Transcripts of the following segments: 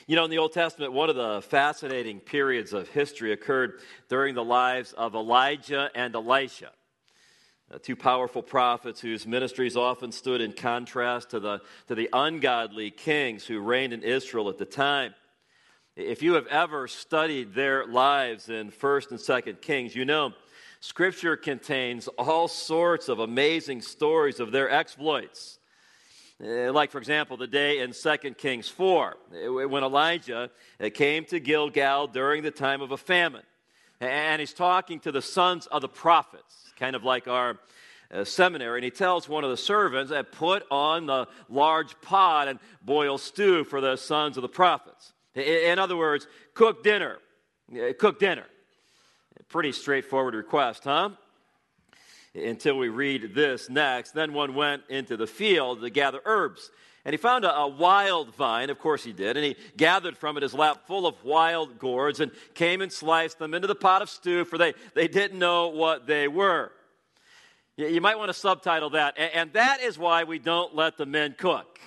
You know, in the Old Testament, one of the fascinating periods of history occurred during the lives of Elijah and Elisha, two powerful prophets whose ministries often stood in contrast to the ungodly kings who reigned in Israel at the time. If you have ever studied their lives in 1st and 2nd Kings, you know Scripture contains all sorts of amazing stories of their exploits. Like, for example, the day in 2 Kings 4, when Elijah came to Gilgal during the time of a famine. And he's talking to the sons of the prophets, kind of like our seminary. And he tells one of the servants that put on the large pot and boil stew for the sons of the prophets. In other words, cook dinner. Cook dinner. Pretty straightforward request, huh? Until we read this next. Then one went into the field to gather herbs. And he found a wild vine, of course he did, and he gathered from it his lap full of wild gourds and came and sliced them into the pot of stew, for they didn't know what they were. You might want to subtitle that, and that is why we don't let the men cook.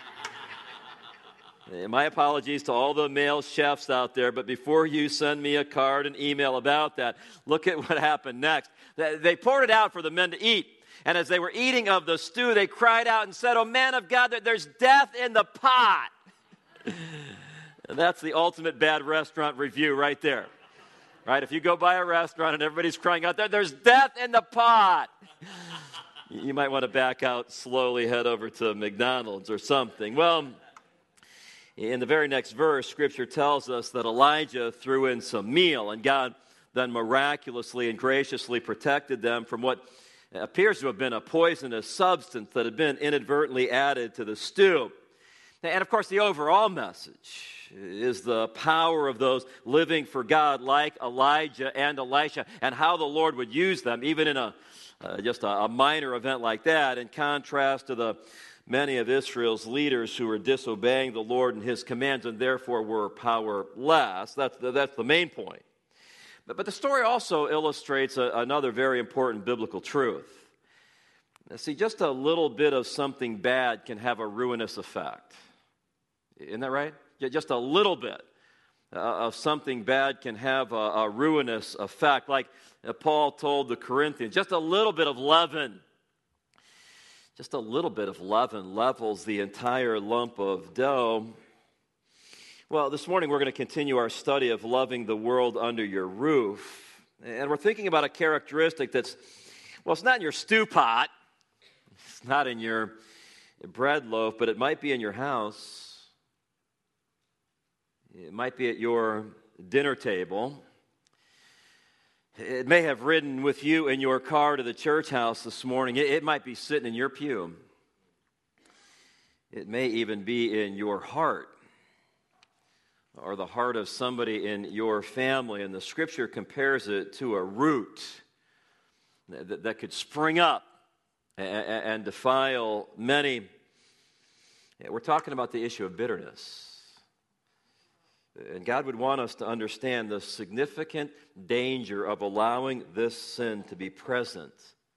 My apologies to all the male chefs out there, but before you send me a card and email about that, look at what happened next. They poured it out for the men to eat. And as they were eating of the stew, they cried out and said, "Oh, man of God, there's death in the pot." And that's the ultimate bad restaurant review right there. Right? If you go by a restaurant and everybody's crying out, "There's death in the pot," you might want to back out slowly, head over to McDonald's or something. Well, in the very next verse, Scripture tells us that Elijah threw in some meal, and God then miraculously and graciously protected them from what appears to have been a poisonous substance that had been inadvertently added to the stew. And of course, the overall message is the power of those living for God like Elijah and Elisha, and how the Lord would use them, even in just a minor event like that, in contrast to the many of Israel's leaders who were disobeying the Lord and His commands and therefore were powerless. That's the main point. But the story also illustrates another very important biblical truth. See, just a little bit of something bad can have a ruinous effect. Isn't that right? Just a little bit of something bad can have a ruinous effect. Like Paul told the Corinthians, just a little bit of leaven. Just a little bit of leaven levels the entire lump of dough. Well, this morning we're going to continue our study of loving the world under your roof. And we're thinking about a characteristic that's, well, it's not in your stew pot. It's not in your bread loaf, but it might be in your house. It might be at your dinner table. It may have ridden with you in your car to the church house this morning. It might be sitting in your pew. It may even be in your heart, or the heart of somebody in your family. And the Scripture compares it to a root that could spring up and defile many. We're talking about the issue of bitterness. And God would want us to understand the significant danger of allowing this sin to be present,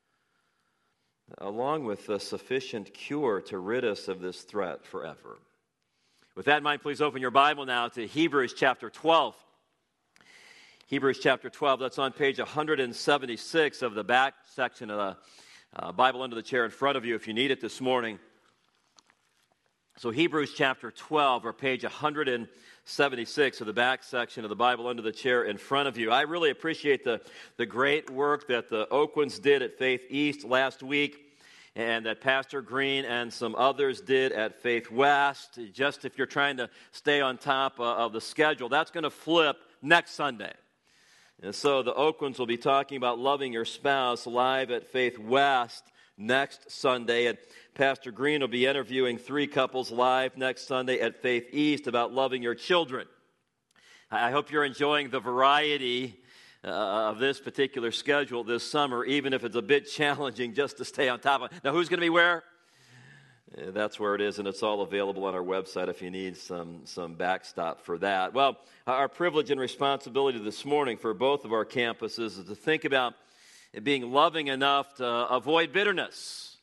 along with a sufficient cure to rid us of this threat forever. With that in mind, please open your Bible now to Hebrews chapter 12. Hebrews chapter 12, that's on page 176 of the back section of the Bible under the chair in front of you if you need it this morning. So Hebrews chapter 12, or page 176 of the back section of the Bible under the chair in front of you. I really appreciate the great work that the Oakwins did at Faith East last week, and that Pastor Green and some others did at Faith West. Just if you're trying to stay on top of the schedule, that's going to flip next Sunday. And so the Oakwins will be talking about loving your spouse live at Faith West next Sunday, and Pastor Green will be interviewing 3 couples live next Sunday at Faith East about loving your children. I hope you're enjoying the variety of this particular schedule this summer, even if it's a bit challenging just to stay on top of it. Now, who's going to be where? That's where it is, and it's all available on our website if you need some backstop for that. Well, our privilege and responsibility this morning for both of our campuses is to think about being loving enough to avoid bitterness.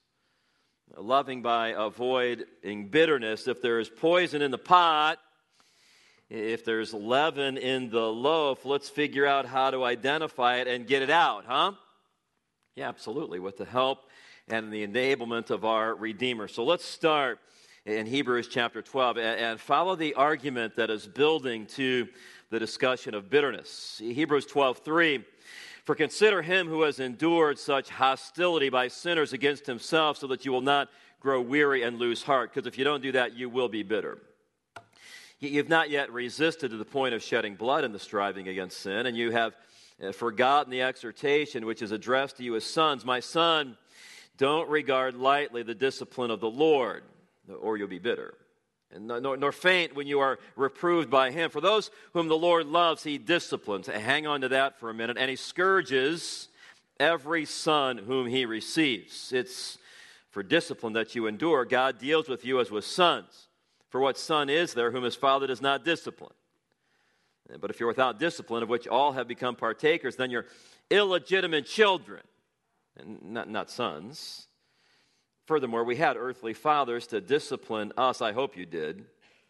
Loving by avoiding bitterness. If there is poison in the pot, If there's leaven in the loaf, let's figure out how to identify it and get it out, huh? Yeah, absolutely, with the help and the enablement of our Redeemer. So let's start in Hebrews chapter 12 and follow the argument that is building to the discussion of bitterness. Hebrews 12:3, for consider him who has endured such hostility by sinners against himself, so that you will not grow weary and lose heart, because if you don't do that, you will be bitter. You've not yet resisted to the point of shedding blood in the striving against sin, and you have forgotten the exhortation which is addressed to you as sons. My son, don't regard lightly the discipline of the Lord, or you'll be bitter. And nor faint when you are reproved by him. For those whom the Lord loves, he disciplines. Hang on to that for a minute. And he scourges every son whom he receives. It's for discipline that you endure. God deals with you as with sons. For what son is there whom his father does not discipline? But if you're without discipline, of which all have become partakers, then you're illegitimate children, and not sons. Furthermore, we had earthly fathers to discipline us. I hope you did,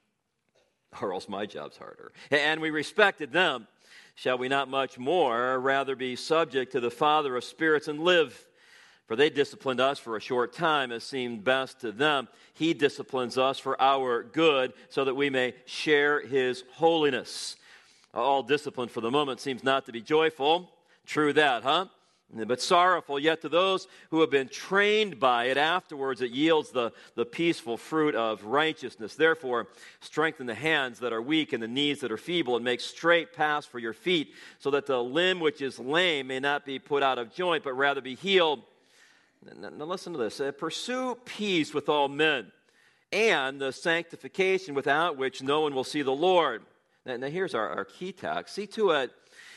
or else my job's harder. And we respected them. Shall we not much more rather be subject to the Father of spirits and live? For they disciplined us for a short time as seemed best to them. He disciplines us for our good, so that we may share his holiness. All discipline for the moment seems not to be joyful. True that, huh? But sorrowful, yet to those who have been trained by it, afterwards it yields the peaceful fruit of righteousness. Therefore, strengthen the hands that are weak and the knees that are feeble, and make straight paths for your feet, so that the limb which is lame may not be put out of joint, but rather be healed. Now listen to this. Pursue peace with all men, and the sanctification without which no one will see the Lord. Now here's our key text. See to it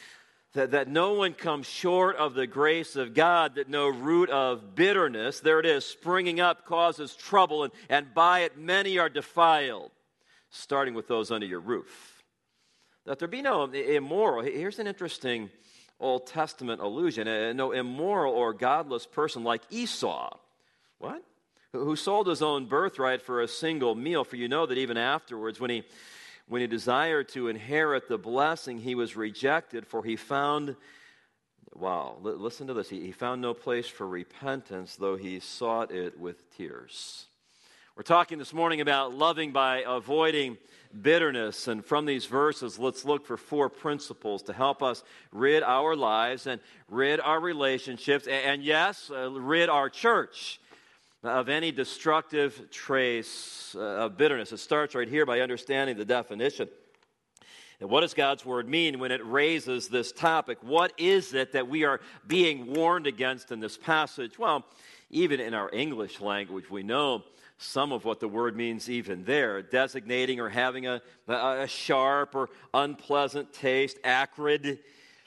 that no one comes short of the grace of God, that no root of bitterness, there it is, springing up causes trouble, and by it many are defiled, starting with those under your roof. That there be no immoral. Here's an interesting Old Testament allusion. No immoral or godless person like Esau. What? Who sold his own birthright for a single meal. For you know that even afterwards, when he desired to inherit the blessing, he was rejected, for he found, listen to this, he found no place for repentance, though he sought it with tears. We're talking this morning about loving by avoiding bitterness, and from these verses, let's look for 4 principles to help us rid our lives and rid our relationships, and yes, rid our church of any destructive trace of bitterness. It starts right here by understanding the definition. And what does God's word mean when it raises this topic? What is it that we are being warned against in this passage? Well, even in our English language, we know some of what the word means even there, designating or having a sharp or unpleasant taste, acrid,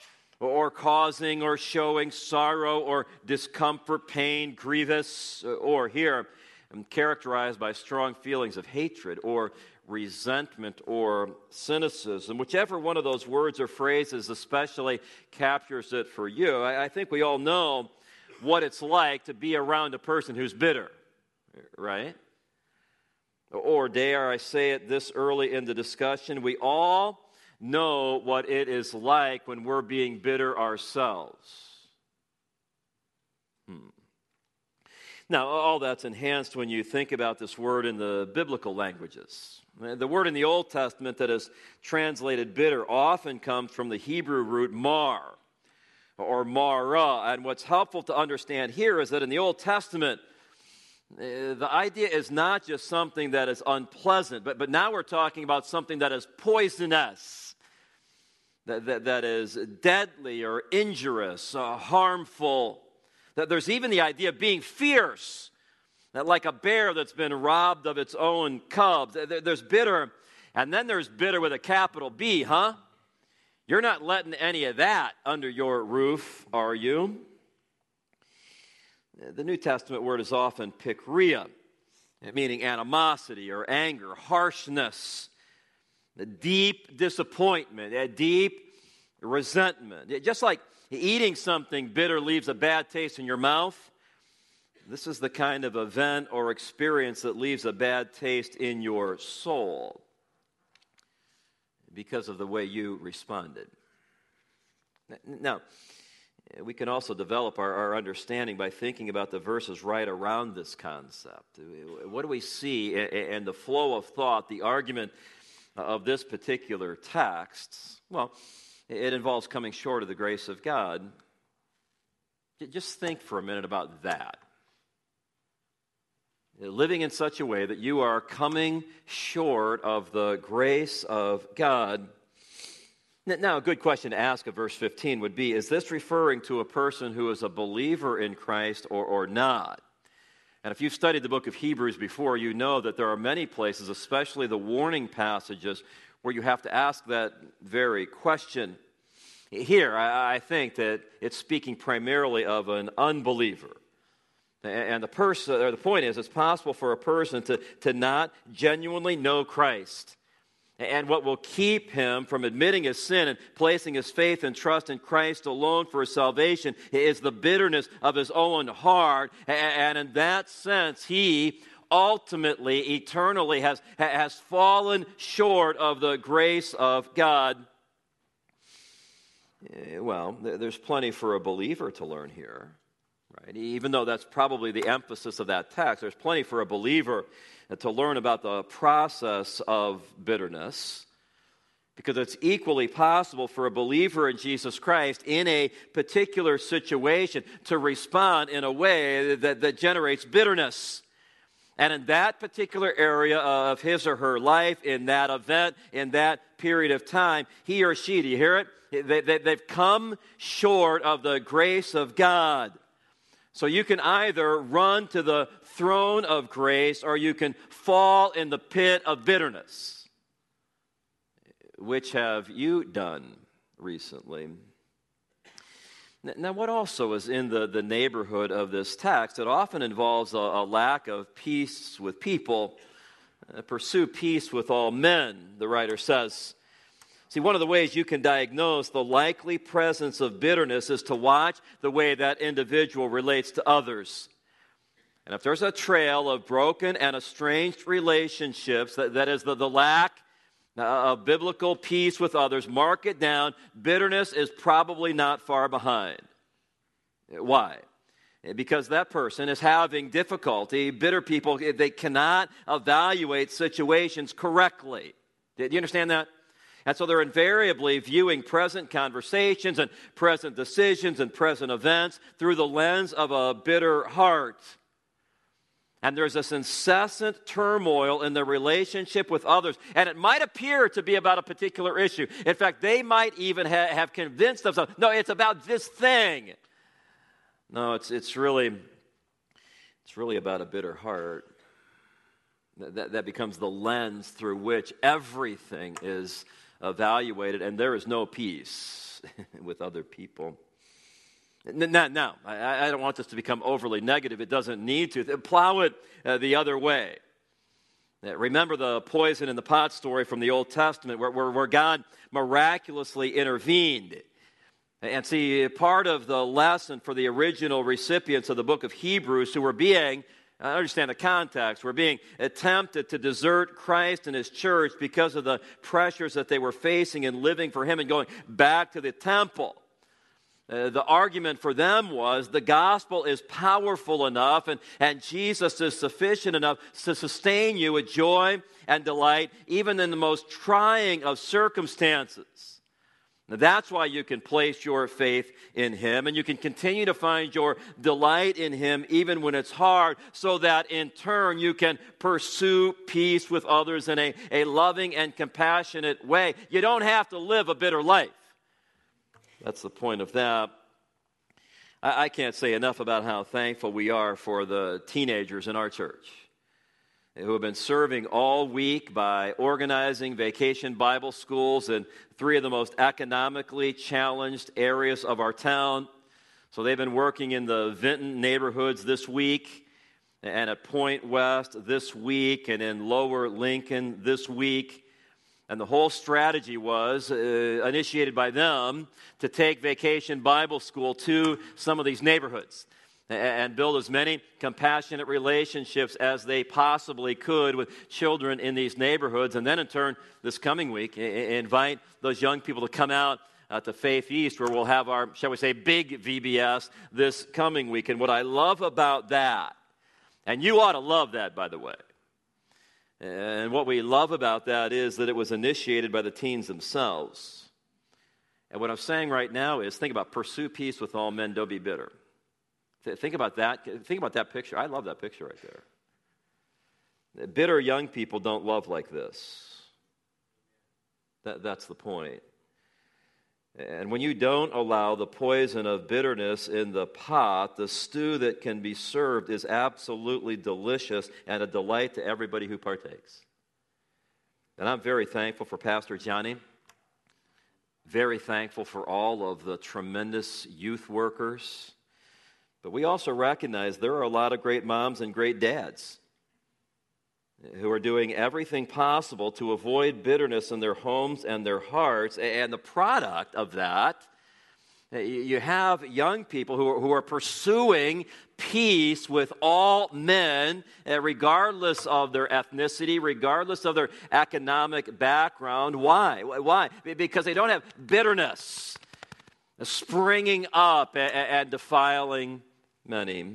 or causing or showing sorrow or discomfort, pain, grievous, or here, characterized by strong feelings of hatred or resentment or cynicism. Whichever one of those words or phrases especially captures it for you, I think we all know what it's like to be around a person who's bitter, right? Or dare I say it this early in the discussion, we all know what it is like when we're being bitter ourselves. Now, all that's enhanced when you think about this word in the biblical languages. The word in the Old Testament that is translated bitter often comes from the Hebrew root mar, or mara. And what's helpful to understand here is that in the Old Testament, the idea is not just something that is unpleasant, but now we're talking about something that is poisonous, that is deadly or injurious, harmful. That there's even the idea of being fierce, that like a bear that's been robbed of its own cubs. There's bitter, and then there's bitter with a capital B, huh? You're not letting any of that under your roof, are you? The New Testament word is often pikria, meaning animosity or anger, harshness, a deep disappointment, a deep resentment. Just like eating something bitter leaves a bad taste in your mouth, this is the kind of event or experience that leaves a bad taste in your soul. because of the way you responded. Now, we can also develop our understanding by thinking about the verses right around this concept. What do we see in the flow of thought, the argument of this particular text? Well, it involves coming short of the grace of God. Just think for a minute about that. Living in such a way that you are coming short of the grace of God. Now, a good question to ask of verse 15 would be, is this referring to a person who is a believer in Christ or not? And if you've studied the book of Hebrews before, you know that there are many places, especially the warning passages, where you have to ask that very question. Here, I think that it's speaking primarily of an unbeliever. And the point is, it's possible for a person to not genuinely know Christ. And what will keep him from admitting his sin and placing his faith and trust in Christ alone for his salvation is the bitterness of his own heart. And in that sense, he ultimately, eternally has fallen short of the grace of God. Well, there's plenty for a believer to learn here. Right? Even though that's probably the emphasis of that text, there's plenty for a believer to learn about the process of bitterness, because it's equally possible for a believer in Jesus Christ in a particular situation to respond in a way that generates bitterness. And in that particular area of his or her life, in that event, in that period of time, he or she, do you hear it? They've come short of the grace of God. So you can either run to the throne of grace or you can fall in the pit of bitterness. Which have you done recently? Now, what also is in the neighborhood of this text? It often involves a lack of peace with people. Pursue peace with all men, the writer says. See, one of the ways you can diagnose the likely presence of bitterness is to watch the way that individual relates to others. And if there's a trail of broken and estranged relationships, that is the lack of biblical peace with others, mark it down. Bitterness is probably not far behind. Why? Because that person is having difficulty. Bitter people, they cannot evaluate situations correctly. Do you understand that? And so they're invariably viewing present conversations and present decisions and present events through the lens of a bitter heart. And there's this incessant turmoil in the relationship with others. And it might appear to be about a particular issue. In fact, they might even have convinced themselves, no, it's about this thing. No, it's really about a bitter heart. That becomes the lens through which everything is evaluated, and there is no peace with other people. Now, I don't want this to become overly negative. It doesn't need to. Plow it the other way. Remember the poison in the pot story from the Old Testament where God miraculously intervened. And see, part of the lesson for the original recipients of the book of Hebrews who were being, I understand the context, were being tempted to desert Christ and His church because of the pressures that they were facing in living for Him and going back to the temple. The argument for them was the gospel is powerful enough and Jesus is sufficient enough to sustain you with joy and delight even in the most trying of circumstances. Now, that's why you can place your faith in Him and you can continue to find your delight in Him even when it's hard, so that in turn you can pursue peace with others in a loving and compassionate way. You don't have to live a bitter life. That's the point of that. I can't say enough about how thankful we are for the teenagers in our church who have been serving all week by organizing vacation Bible schools in 3 of the most economically challenged areas of our town. So they've been working in the Vinton neighborhoods this week, and at Point West this week, and in Lower Lincoln this week. And the whole strategy was initiated by them to take Vacation Bible School to some of these neighborhoods. and build as many compassionate relationships as they possibly could with children in these neighborhoods. And then in turn, this coming week, invite those young people to come out to Faith East, where we'll have our, shall we say, big VBS this coming week. And what I love about that, and you ought to love that, by the way, and what we love about that is that it was initiated by the teens themselves. And what I'm saying right now is, think about pursue peace with all men, don't be bitter. Think about that. Think about that picture. I love that picture right there. Bitter young people don't love like this. That's the point. And when you don't allow the poison of bitterness in the pot, the stew that can be served is absolutely delicious and a delight to everybody who partakes. And I'm very thankful for Pastor Johnny. Very thankful for all of the tremendous youth workers. But we also recognize there are a lot of great moms and great dads who are doing everything possible to avoid bitterness in their homes and their hearts. And the product of that, you have young people who are pursuing peace with all men, regardless of their ethnicity, regardless of their economic background. Why? Why? Because they don't have bitterness springing up and defiling many.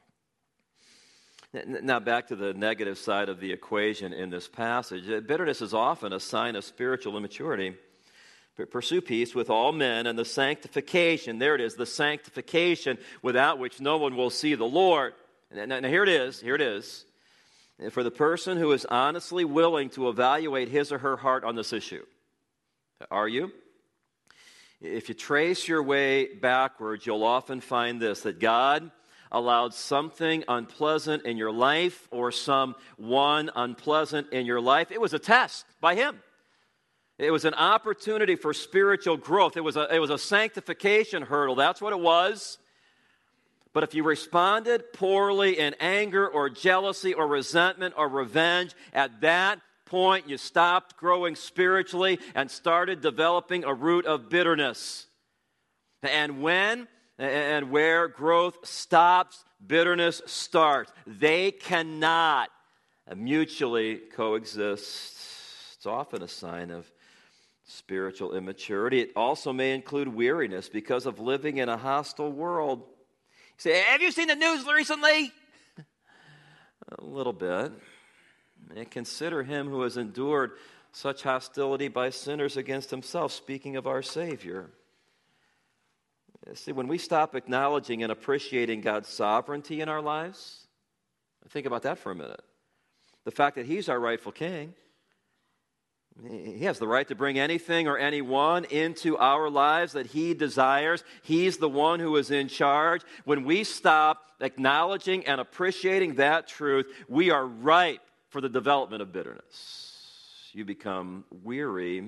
Now back to the negative side of the equation in this passage. Bitterness is often a sign of spiritual immaturity. Pursue peace with all men and the sanctification, there it is, the sanctification without which no one will see the Lord. Now here it is. For the person who is honestly willing to evaluate his or her heart on this issue. Are you? If you trace your way backwards, you'll often find this, that God allowed something unpleasant in your life or someone unpleasant in your life. It was a test by Him. It was an opportunity for spiritual growth. It was a sanctification hurdle. That's what it was. But if you responded poorly in anger or jealousy or resentment or revenge, at that point you stopped growing spiritually and started developing a root of bitterness. And when and where growth stops, bitterness starts. They cannot mutually coexist. It's often a sign of spiritual immaturity. It also may include weariness because of living in a hostile world. You say, have you seen the news recently? A little bit. And consider him who has endured such hostility by sinners against himself, speaking of our Savior. See, when we stop acknowledging and appreciating God's sovereignty in our lives, think about that for a minute. The fact that He's our rightful King. He has the right to bring anything or anyone into our lives that He desires. He's the one who is in charge. When we stop acknowledging and appreciating that truth, we are ripe for the development of bitterness. You become weary.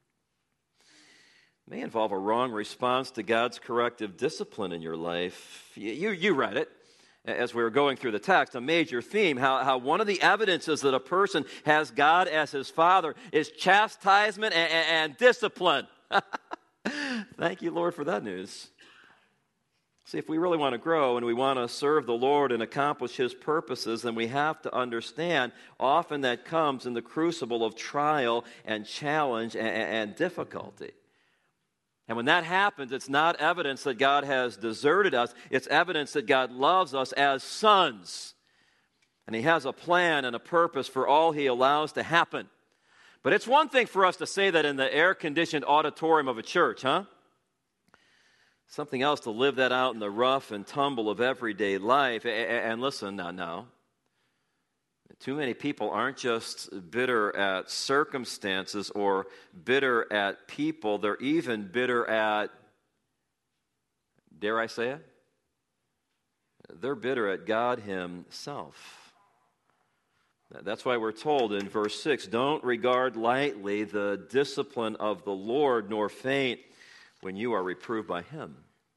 May involve a wrong response to God's corrective discipline in your life. You read it as we were going through the text, a major theme, how one of the evidences that a person has God as his Father is chastisement and discipline. Thank you, Lord, for that news. See, if we really want to grow and we want to serve the Lord and accomplish His purposes, then we have to understand often that comes in the crucible of trial and challenge and difficulty. And when that happens, it's not evidence that God has deserted us. It's evidence that God loves us as sons. And He has a plan and a purpose for all He allows to happen. But it's one thing for us to say that in the air-conditioned auditorium of a church, huh? Something else to live that out in the rough and tumble of everyday life. And listen now. Too many people aren't just bitter at circumstances or bitter at people. They're even bitter at, dare I say it? They're bitter at God Himself. That's why we're told in verse 6, don't regard lightly the discipline of the Lord, nor faint when you are reproved by Him.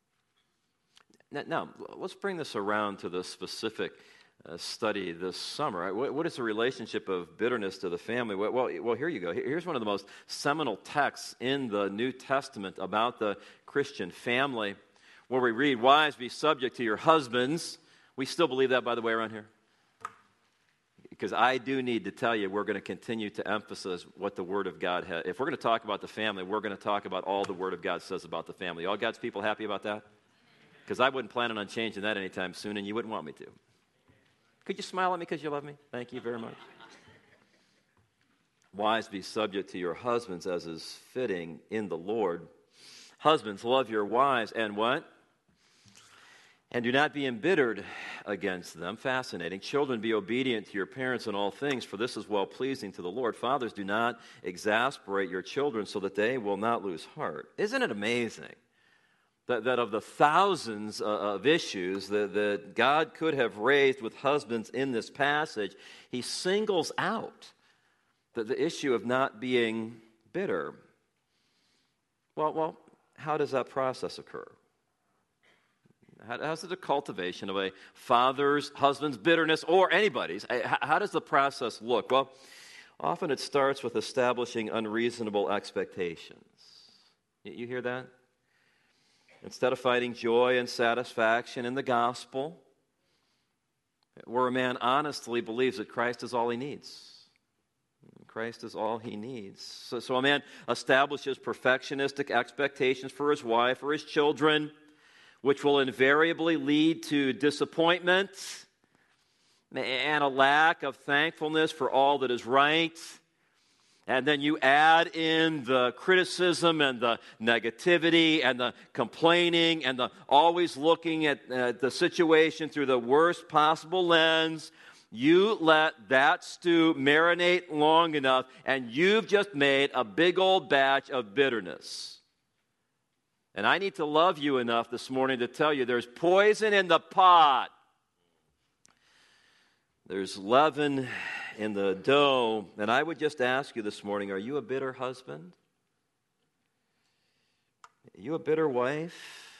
Now, let's bring this around to the specific study this summer. What is the relationship of bitterness to the family? Well, here you go. Here's one of the most seminal texts in the New Testament about the Christian family. where we read, wives, be subject to your husbands. We still believe that, by the way, around here? Because I do need to tell you, we're going to continue to emphasize what the Word of God has. If we're going to talk about the family, we're going to talk about all the Word of God says about the family. All God's people happy about that? Because I wouldn't plan on changing that anytime soon, and you wouldn't want me to. Could you smile at me because you love me? Thank you very much. Wives, be subject to your husbands as is fitting in the Lord. Husbands, love your wives, and what? And do not be embittered against them. Fascinating. Children, be obedient to your parents in all things, for this is well-pleasing to the Lord. Fathers, do not exasperate your children so that they will not lose heart. Isn't it amazing that of the thousands of issues that God could have raised with husbands in this passage, he singles out the issue of not being bitter? Well, how does that process occur? How's the cultivation of a father's, husband's bitterness, or anybody's? How does the process look? Well, often it starts with establishing unreasonable expectations. You hear that? Instead of finding joy and satisfaction in the gospel, where a man honestly believes that Christ is all he needs. Christ is all he needs. So a man establishes perfectionistic expectations for his wife or his children, which will invariably lead to disappointment and a lack of thankfulness for all that is right. And then you add in the criticism and the negativity and the complaining and the always looking at the situation through the worst possible lens. You let that stew marinate long enough, and you've just made a big old batch of bitterness. And I need to love you enough this morning to tell you there's poison in the pot. There's leaven in the dough. And I would just ask you this morning, are you a bitter husband? Are you a bitter wife?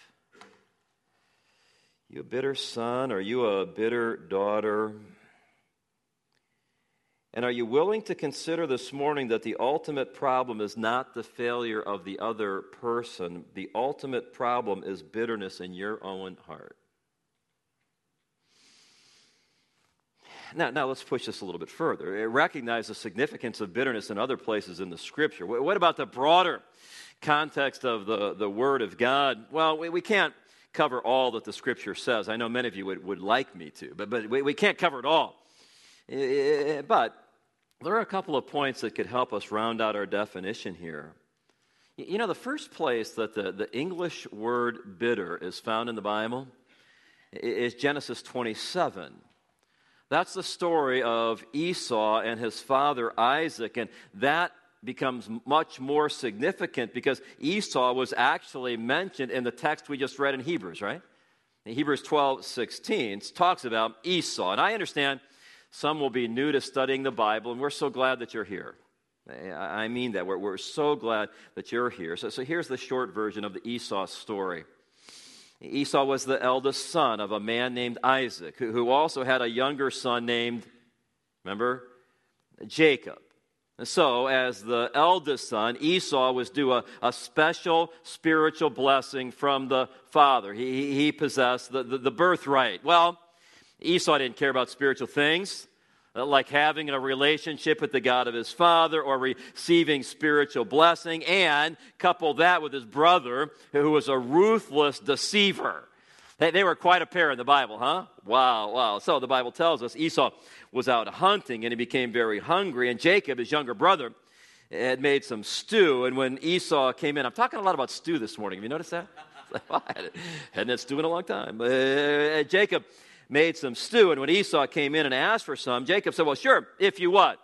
Are you a bitter son? Are you a bitter daughter? And are you willing to consider this morning that the ultimate problem is not the failure of the other person? The ultimate problem is bitterness in your own heart. Now let's push this a little bit further. Recognize the significance of bitterness in other places in the Scripture. What about the broader context of the Word of God? Well, we can't cover all that the Scripture says. I know many of you would like me to, but we can't cover it all. But there are a couple of points that could help us round out our definition here. You know, the first place that the English word bitter is found in the Bible is Genesis 27. That's the story of Esau and his father Isaac, and that becomes much more significant because Esau was actually mentioned in the text we just read in Hebrews, right? In Hebrews 12:16 talks about Esau, and I understand some will be new to studying the Bible, and we're so glad that you're here. I mean that. We're so glad that you're here. So here's the short version of the Esau story. Esau was the eldest son of a man named Isaac, who also had a younger son named, remember, Jacob. And so, as the eldest son, Esau was due a special spiritual blessing from the father. He possessed the birthright. Well, Esau didn't care about spiritual things, like having a relationship with the God of his father or receiving spiritual blessing, and couple that with his brother, who was a ruthless deceiver. They were quite a pair in the Bible, huh? Wow. So the Bible tells us Esau was out hunting, and he became very hungry, and Jacob, his younger brother, had made some stew, and when Esau came in, I'm talking a lot about stew this morning. Have you noticed that? Hadn't had stew in a long time. Jacob made some stew, and when Esau came in and asked for some, Jacob said, well, sure, if you what?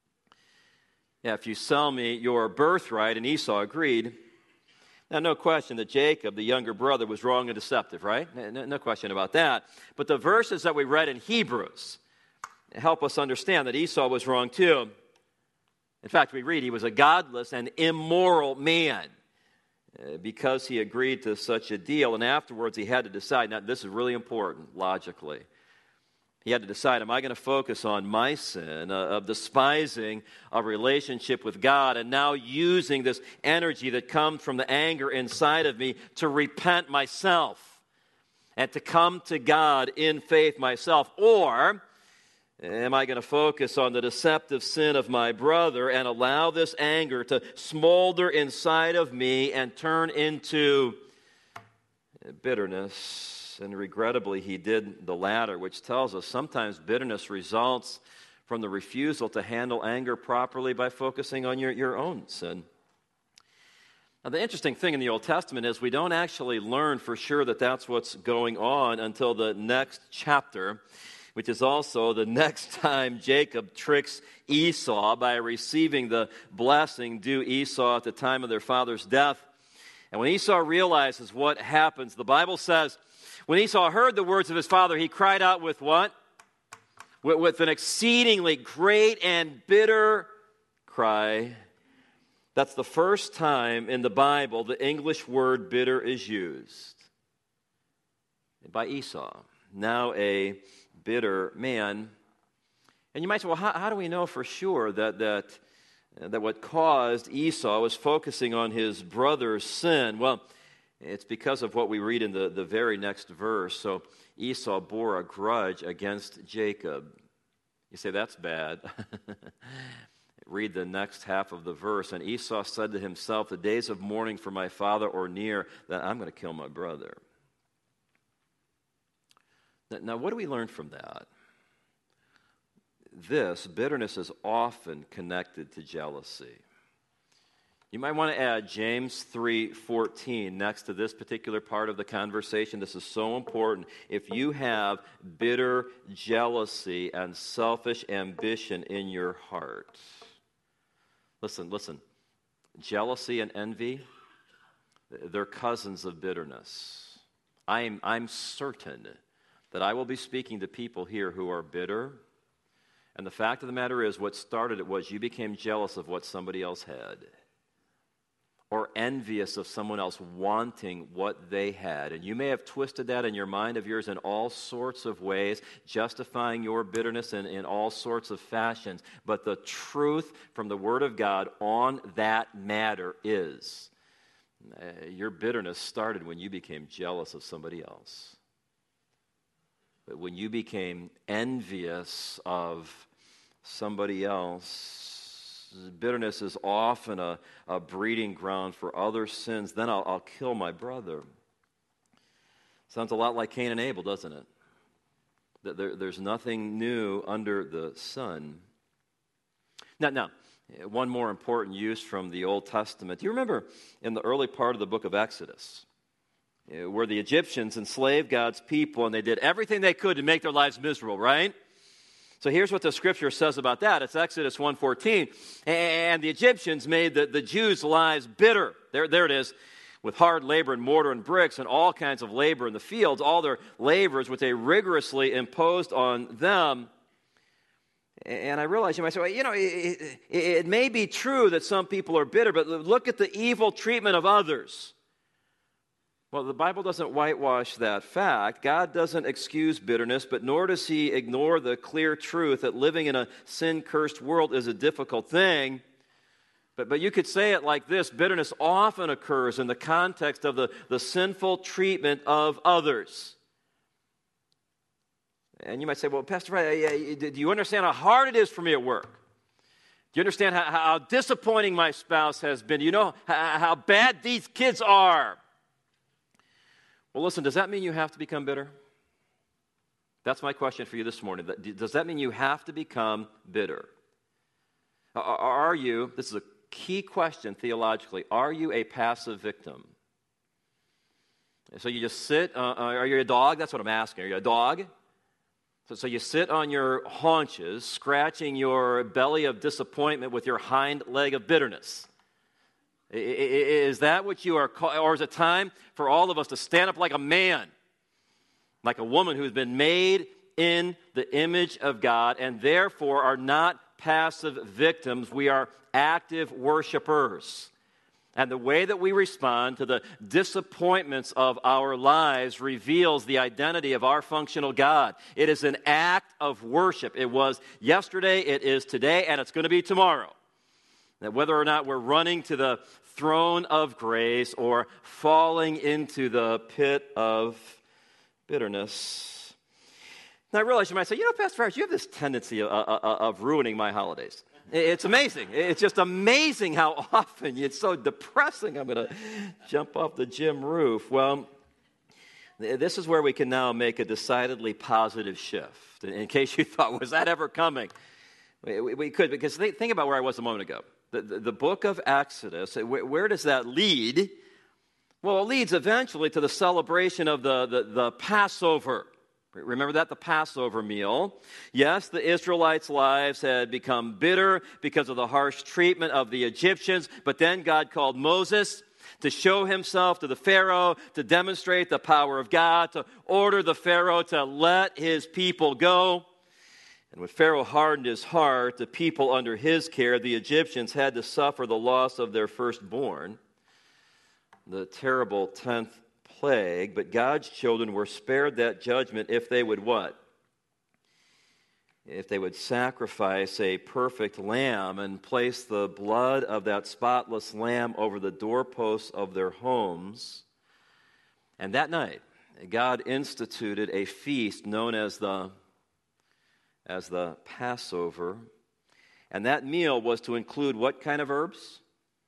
Yeah, if you sell me your birthright, and Esau agreed. Now, no question that Jacob, the younger brother, was wrong and deceptive, right? No question about that. But the verses that we read in Hebrews help us understand that Esau was wrong too. In fact, we read he was a godless and immoral man. Because he agreed to such a deal, and afterwards he had to decide. Now, this is really important, logically. He had to decide, am I going to focus on my sin of despising a relationship with God and now using this energy that comes from the anger inside of me to repent myself and to come to God in faith myself? Or am I going to focus on the deceptive sin of my brother and allow this anger to smolder inside of me and turn into bitterness? And regrettably, he did the latter, which tells us sometimes bitterness results from the refusal to handle anger properly by focusing on your own sin. Now, the interesting thing in the Old Testament is we don't actually learn for sure that that's what's going on until the next chapter, which is also the next time Jacob tricks Esau by receiving the blessing due Esau at the time of their father's death. And when Esau realizes what happens, the Bible says, when Esau heard the words of his father, he cried out with what? With an exceedingly great and bitter cry. That's the first time in the Bible the English word bitter is used. By Esau, now a bitter man. And you might say, well, how do we know for sure that what caused Esau was focusing on his brother's sin? Well, it's because of what we read in the very next verse. So Esau bore a grudge against Jacob. You say, that's bad. Read the next half of the verse. And Esau said to himself, the days of mourning for my father are near, that I'm going to kill my brother. Now, what do we learn from that? Bitterness is often connected to jealousy. You might want to add James 3:14 next to this particular part of the conversation. This is so important. If you have bitter jealousy and selfish ambition in your heart, listen. Jealousy and envy, they're cousins of bitterness. I'm certain that I will be speaking to people here who are bitter. And the fact of the matter is, what started it was you became jealous of what somebody else had, or envious of someone else wanting what they had. And you may have twisted that in your mind of yours in all sorts of ways, justifying your bitterness in all sorts of fashions. But the truth from the Word of God on that matter is, your bitterness started when you became jealous of somebody else. But when you became envious of somebody else, bitterness is often a breeding ground for other sins. Then I'll kill my brother. Sounds a lot like Cain and Abel, doesn't it? There's nothing new under the sun. Now, one more important use from the Old Testament. Do you remember in the early part of the book of Exodus, where the Egyptians enslaved God's people and they did everything they could to make their lives miserable, right? So here's what the scripture says about that. It's Exodus 1:14. And the Egyptians made the Jews' lives bitter. There it is. With hard labor and mortar and bricks and all kinds of labor in the fields, all their labors which they rigorously imposed on them. And I realize you might say, well, it may be true that some people are bitter, but look at the evil treatment of others. Well, the Bible doesn't whitewash that fact. God doesn't excuse bitterness, but nor does he ignore the clear truth that living in a sin-cursed world is a difficult thing. But you could say it like this: bitterness often occurs in the context of the sinful treatment of others. And you might say, well, Pastor Fred, do you understand how hard it is for me at work? Do you understand how disappointing my spouse has been? Do you know how bad these kids are? Well, listen, does that mean you have to become bitter? That's my question for you this morning. Does that mean you have to become bitter? Are you, this is a key question theologically, are you a passive victim? So you just sit, are you a dog? That's what I'm asking. Are you a dog? So you sit on your haunches, scratching your belly of disappointment with your hind leg of bitterness. Is that what you are called? Or is it time for all of us to stand up like a man, like a woman who's been made in the image of God and therefore are not passive victims? We are active worshipers. And the way that we respond to the disappointments of our lives reveals the identity of our functional God. It is an act of worship. It was yesterday, it is today, and it's going to be tomorrow. That whether or not we're running to the throne of grace or falling into the pit of bitterness. Now I realize you might say, Pastor Farris, you have this tendency of ruining my holidays. It's amazing. It's just amazing how often it's so depressing. I'm going to jump off the gym roof. Well, this is where we can now make a decidedly positive shift. In case you thought, was that ever coming? We could, because think about where I was a moment ago. The book of Exodus, where does that lead? Well, it leads eventually to the celebration of the Passover. Remember that, the Passover meal? Yes, the Israelites' lives had become bitter because of the harsh treatment of the Egyptians, but then God called Moses to show himself to the Pharaoh, to demonstrate the power of God, to order the Pharaoh to let his people go. And when Pharaoh hardened his heart, the people under his care, the Egyptians, had to suffer the loss of their firstborn, the terrible 10th plague, but God's children were spared that judgment if they would what? If they would sacrifice a perfect lamb and place the blood of that spotless lamb over the doorposts of their homes. And that night, God instituted a feast known as the Passover. And that meal was to include what kind of herbs?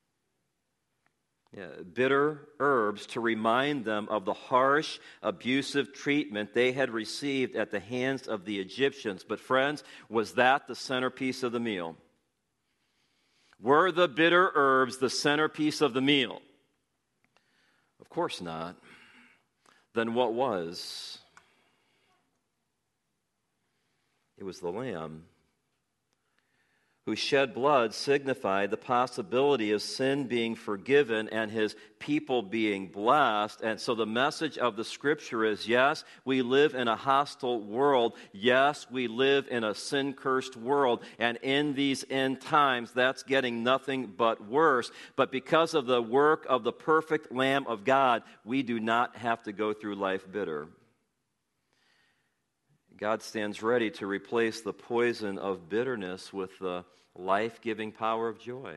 Bitter herbs to remind them of the harsh, abusive treatment they had received at the hands of the Egyptians. But friends, was that the centerpiece of the meal? Were the bitter herbs the centerpiece of the meal? Of course not. Then what was? It was the lamb, whose shed blood signified the possibility of sin being forgiven and his people being blessed. And so the message of the Scripture is, yes, we live in a hostile world. Yes, we live in a sin-cursed world. And in these end times, that's getting nothing but worse. But because of the work of the perfect Lamb of God, we do not have to go through life bitter. God stands ready to replace the poison of bitterness with the life-giving power of joy.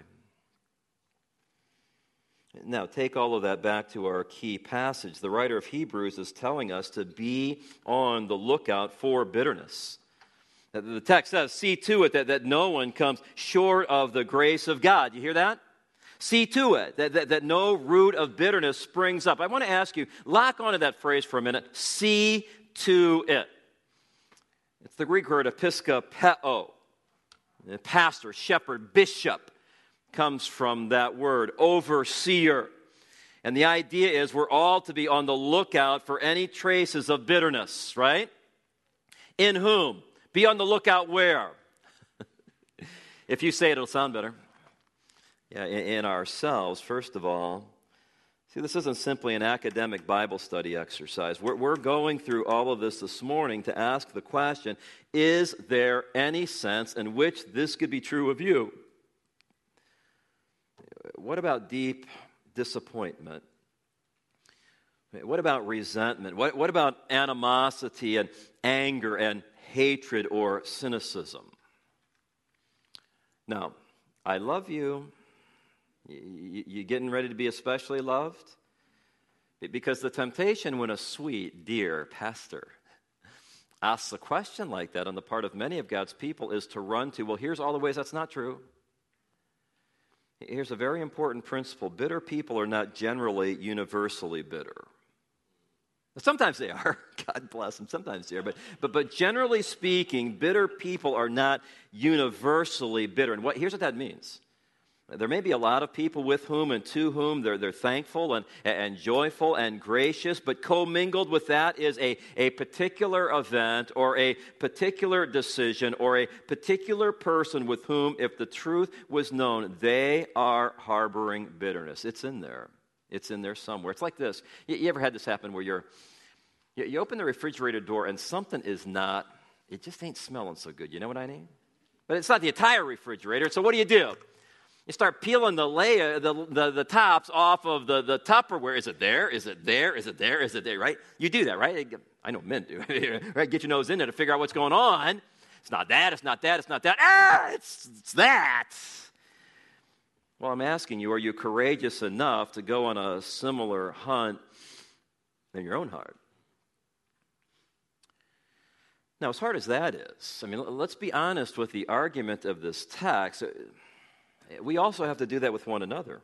Now, take all of that back to our key passage. The writer of Hebrews is telling us to be on the lookout for bitterness. The text says, see to it that no one comes short of the grace of God. You hear that? See to it that no root of bitterness springs up. I want to ask you, lock onto that phrase for a minute. See to it. It's the Greek word episkopeo. Pastor, shepherd, bishop comes from that word, overseer. And the idea is we're all to be on the lookout for any traces of bitterness, right? In whom? Be on the lookout where? If you say it, it'll sound better. Yeah, in ourselves, first of all. See, this isn't simply an academic Bible study exercise. We're going through all of this morning to ask the question, is there any sense in which this could be true of you? What about deep disappointment? What about resentment? What about animosity and anger and hatred or cynicism? Now, I love you. You getting ready to be especially loved? Because the temptation when a sweet, dear pastor asks a question like that on the part of many of God's people is to run to, well, here's all the ways that's not true. Here's a very important principle. Bitter people are not generally universally bitter. Sometimes they are. God bless them. Sometimes they are. But generally speaking, bitter people are not universally bitter. And here's what that means. There may be a lot of people with whom and to whom they're thankful and joyful and gracious, but commingled with that is a particular event or a particular decision or a particular person with whom, if the truth was known, they are harboring bitterness. It's in there. It's in there somewhere. It's like this. You ever had this happen where you open the refrigerator door and something is not, it just ain't smelling so good. You know what I mean? But it's not the entire refrigerator, so what do? You start peeling the layer, the tops off of the Tupperware. Is it there? Is it there? Is it there? Is it there? Right? You do that, right? I know men do. Right? Get your nose in there to figure out what's going on. It's not that. It's not that. It's not that. It's that. Well, I'm asking you, are you courageous enough to go on a similar hunt in your own heart? Now, as hard as that is, I mean, let's be honest with the argument of this text. We also have to do that with one another.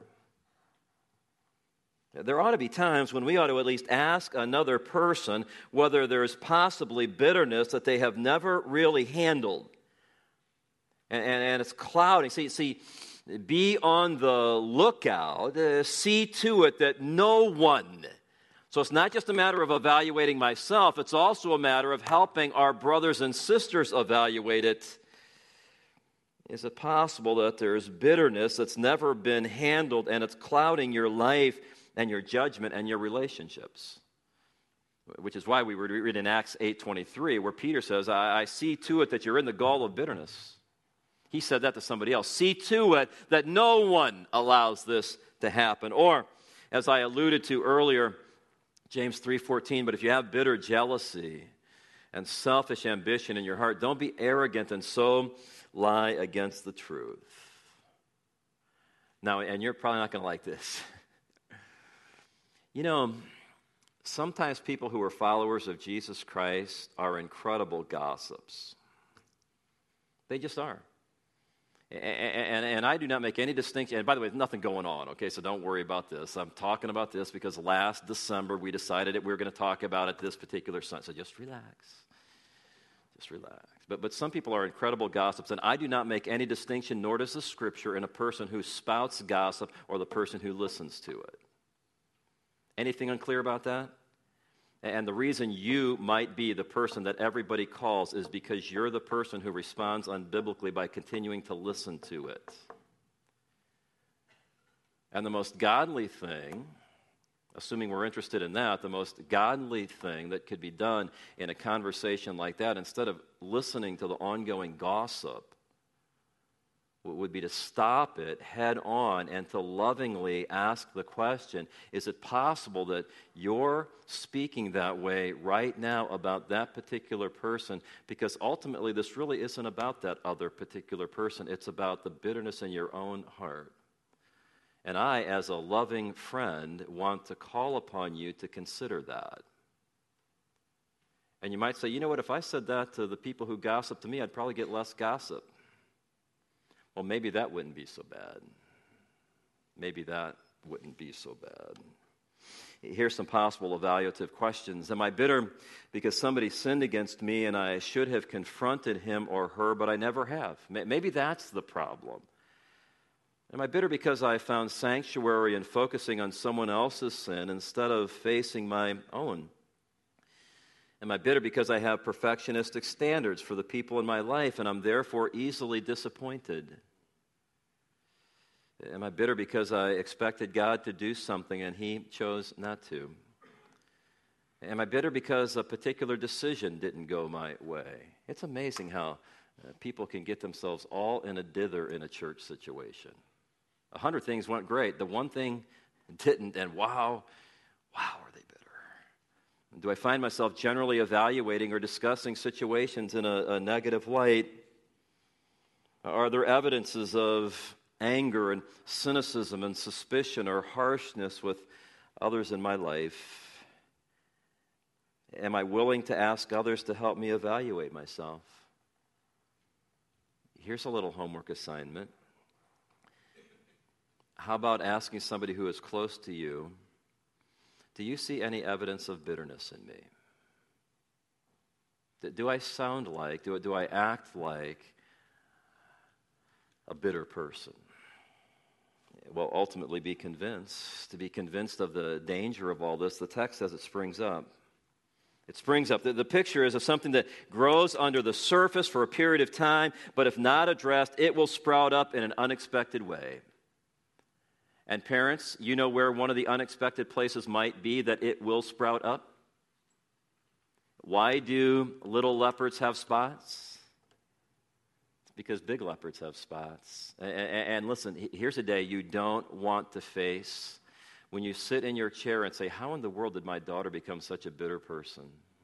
There ought to be times when we ought to at least ask another person whether there's possibly bitterness that they have never really handled. And it's clouding. See, be on the lookout. See to it that no one. So it's not just a matter of evaluating myself. It's also a matter of helping our brothers and sisters evaluate it. Is it possible that there's bitterness that's never been handled and it's clouding your life and your judgment and your relationships? Which is why we read in Acts 8:23 where Peter says, I see to it that you're in the gall of bitterness. He said that to somebody else. See to it that no one allows this to happen. Or, as I alluded to earlier, James 3:14, but if you have bitter jealousy and selfish ambition in your heart, don't be arrogant and so lie against the truth. Now, and you're probably not going to like this. You know, sometimes people who are followers of Jesus Christ are incredible gossips. They just are. And I do not make any distinction. And by the way, there's nothing going on, okay? So don't worry about this. I'm talking about this because last December we decided that we were going to talk about it this particular Sunday. So just relax. Just relax. But some people are incredible gossips, and I do not make any distinction, nor does the Scripture, in a person who spouts gossip or the person who listens to it. Anything unclear about that? And the reason you might be the person that everybody calls is because you're the person who responds unbiblically by continuing to listen to it. And the most godly thing, assuming we're interested in that, the most godly thing that could be done in a conversation like that, instead of listening to the ongoing gossip, would be to stop it head on and to lovingly ask the question, is it possible that you're speaking that way right now about that particular person? Because ultimately this really isn't about that other particular person. It's about the bitterness in your own heart. And I, as a loving friend, want to call upon you to consider that. And you might say, you know what, if I said that to the people who gossip to me, I'd probably get less gossip. Well, maybe that wouldn't be so bad. Maybe that wouldn't be so bad. Here's some possible evaluative questions. Am I bitter because somebody sinned against me and I should have confronted him or her, but I never have? Maybe that's the problem. Am I bitter because I found sanctuary in focusing on someone else's sin instead of facing my own? Am I bitter because I have perfectionistic standards for the people in my life and I'm therefore easily disappointed? Am I bitter because I expected God to do something and He chose not to? Am I bitter because a particular decision didn't go my way? It's amazing how people can get themselves all in a dither in a church situation. 100 things went great. The one thing didn't, and wow, are they bitter? Do I find myself generally evaluating or discussing situations in a negative light? Are there evidences of anger and cynicism and suspicion or harshness with others in my life? Am I willing to ask others to help me evaluate myself? Here's a little homework assignment. How about asking somebody who is close to you, do you see any evidence of bitterness in me? Do I sound like, do I act like a bitter person? Well, ultimately be convinced. To be convinced of the danger of all this, the text says it springs up. It springs up. The picture is of something that grows under the surface for a period of time, but if not addressed, it will sprout up in an unexpected way. And parents, you know where one of the unexpected places might be that it will sprout up? Why do little leopards have spots? because big leopards have spots. And listen, here's a day you don't want to face when you sit in your chair and say, how in the world did my daughter become such a bitter person?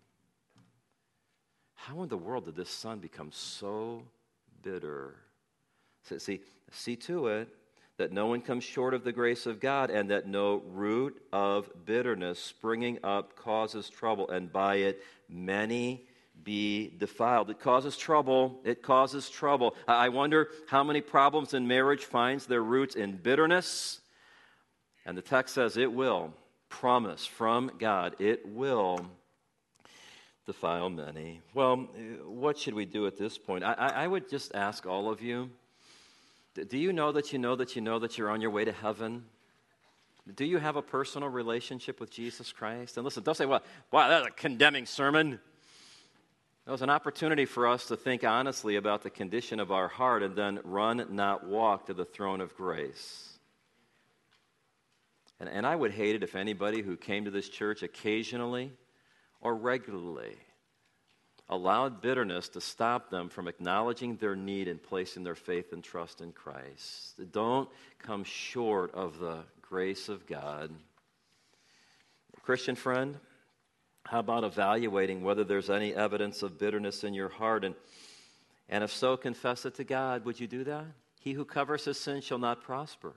How in the world did this son become so bitter? See to it that no one comes short of the grace of God, and that no root of bitterness springing up causes trouble, and by it many be defiled. It causes trouble. It causes trouble. I wonder how many problems in marriage finds their roots in bitterness. And the text says it will. Promise from God. It will defile many. Well, what should we do at this point? I would just ask all of you, do you know that you know that you know that you're on your way to heaven? Do you have a personal relationship with Jesus Christ? And listen, don't say, well, wow, that's a condemning sermon. It was an opportunity for us to think honestly about the condition of our heart and then run, not walk, to the throne of grace. And I would hate it if anybody who came to this church occasionally or regularly allowed bitterness to stop them from acknowledging their need and placing their faith and trust in Christ. Don't come short of the grace of God. Christian friend, how about evaluating whether there's any evidence of bitterness in your heart? And if so, confess it to God. Would you do that? He who covers his sin shall not prosper.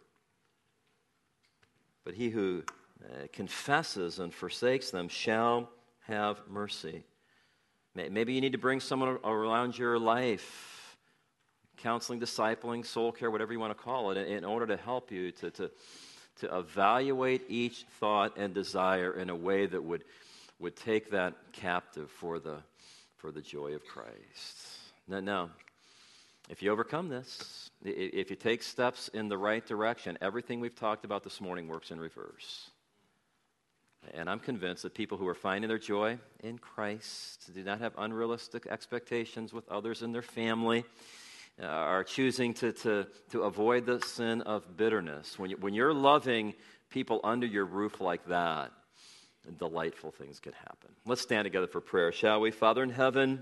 But he who confesses and forsakes them shall have mercy. Maybe you need to bring someone around your life, counseling, discipling, soul care, whatever you want to call it, in order to help you to evaluate each thought and desire in a way that would take that captive for the joy of Christ. Now, if you overcome this, if you take steps in the right direction, everything we've talked about this morning works in reverse. And I'm convinced that people who are finding their joy in Christ, do not have unrealistic expectations with others in their family, are choosing to avoid the sin of bitterness. When you're loving people under your roof like that, delightful things can happen. Let's stand together for prayer, shall we? Father in heaven,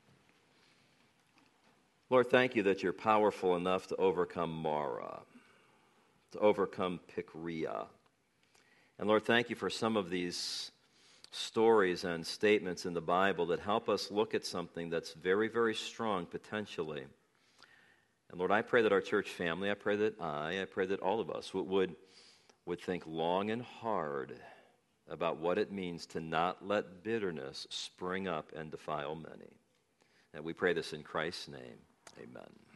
Lord, thank you that you're powerful enough to overcome Mara, to overcome Pikria. And Lord, thank you for some of these stories and statements in the Bible that help us look at something that's very, very strong potentially. And Lord, I pray that our church family, I pray that all of us would think long and hard about what it means to not let bitterness spring up and defile many. And we pray this in Christ's name. Amen.